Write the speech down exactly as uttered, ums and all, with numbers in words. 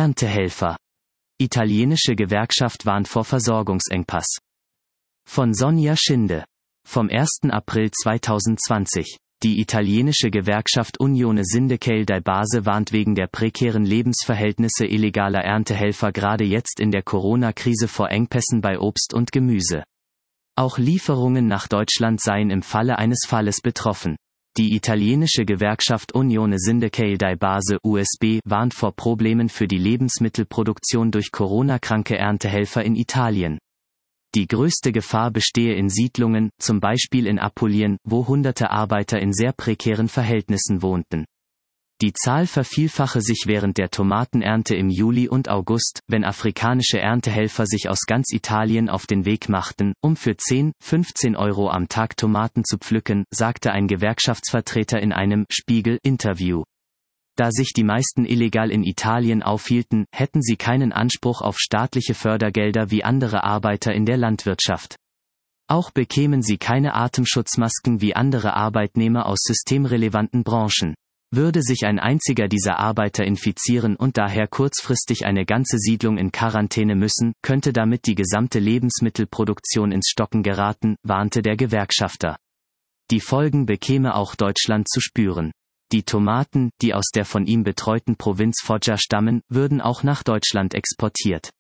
Erntehelfer. Italienische Gewerkschaft warnt vor Versorgungsengpass. Von Sonja Schinde. Vom ersten April zweitausendzwanzig. Die italienische Gewerkschaft Unione Sindacale di Base warnt wegen der prekären Lebensverhältnisse illegaler Erntehelfer gerade jetzt in der Corona-Krise vor Engpässen bei Obst und Gemüse. Auch Lieferungen nach Deutschland seien im Falle eines Falles betroffen. Die italienische Gewerkschaft Unione Sindacale di Base U S B warnt vor Problemen für die Lebensmittelproduktion durch Corona-kranke Erntehelfer in Italien. Die größte Gefahr bestehe in Siedlungen, zum Beispiel in Apulien, wo hunderte Arbeiter in sehr prekären Verhältnissen wohnten. Die Zahl vervielfache sich während der Tomatenernte im Juli und August, wenn afrikanische Erntehelfer sich aus ganz Italien auf den Weg machten, um für zehn, fünfzehn Euro am Tag Tomaten zu pflücken, sagte ein Gewerkschaftsvertreter in einem Spiegel-Interview. Da sich die meisten illegal in Italien aufhielten, hätten sie keinen Anspruch auf staatliche Fördergelder wie andere Arbeiter in der Landwirtschaft. Auch bekämen sie keine Atemschutzmasken wie andere Arbeitnehmer aus systemrelevanten Branchen. Würde sich ein einziger dieser Arbeiter infizieren und daher kurzfristig eine ganze Siedlung in Quarantäne müssen, könnte damit die gesamte Lebensmittelproduktion ins Stocken geraten, warnte der Gewerkschafter. Die Folgen bekäme auch Deutschland zu spüren. Die Tomaten, die aus der von ihm betreuten Provinz Foggia stammen, würden auch nach Deutschland exportiert.